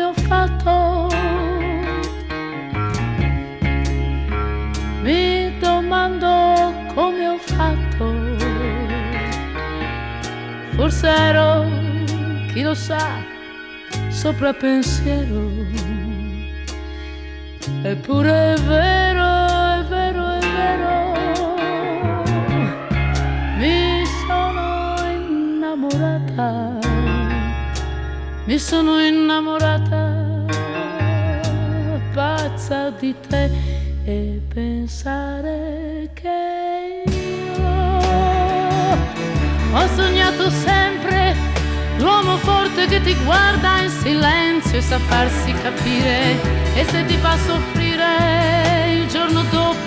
ho fatto. Mi domando come ho fatto. Forse ero, chi lo sa, sopra pensiero. Eppure è vero, è vero, è vero. Mi sono innamorata. Mi sono innamorata, pazza di te, e pensare che io ho sognato sempre l'uomo forte che ti guarda in silenzio e sa farsi capire, e se ti fa soffrire